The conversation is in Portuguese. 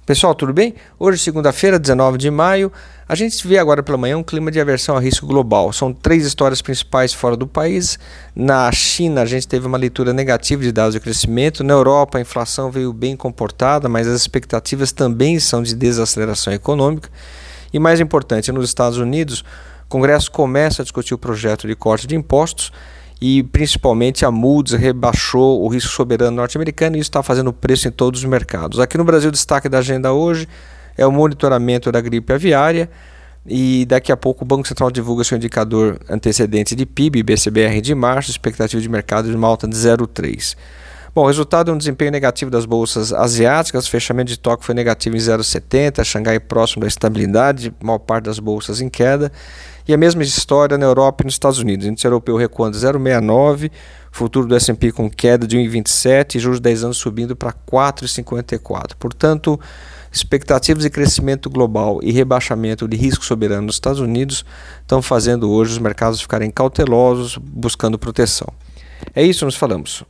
Pessoal, tudo bem? Hoje, segunda-feira, 19 de maio, a gente vê agora pela manhã um clima de aversão a risco global. São três histórias principais fora do país. Na China, a gente teve uma leitura negativa de dados de crescimento. Na Europa, a inflação veio bem comportada, mas as expectativas também são de desaceleração econômica. E mais importante, nos Estados Unidos, o Congresso começa a discutir o projeto de corte de impostos e principalmente a Moody's rebaixou o risco soberano norte-americano e isso está fazendo preço em todos os mercados. Aqui no Brasil, o destaque da agenda hoje é o monitoramento da gripe aviária e daqui a pouco o Banco Central divulga seu indicador antecedente de PIB, BCBR de março, expectativa de mercado de uma alta de 0,3. Bom, o resultado é um desempenho negativo das bolsas asiáticas, o fechamento de Tóquio foi negativo em 0,70, Xangai próximo da estabilidade, maior parte das bolsas em queda, e a mesma história na Europa e nos Estados Unidos. O índice europeu recuando 0,69, futuro do S&P com queda de 1,27 e juros de 10 anos subindo para 4,54. Portanto, expectativas de crescimento global e rebaixamento de risco soberano nos Estados Unidos estão fazendo hoje os mercados ficarem cautelosos, buscando proteção. É isso, nos falamos.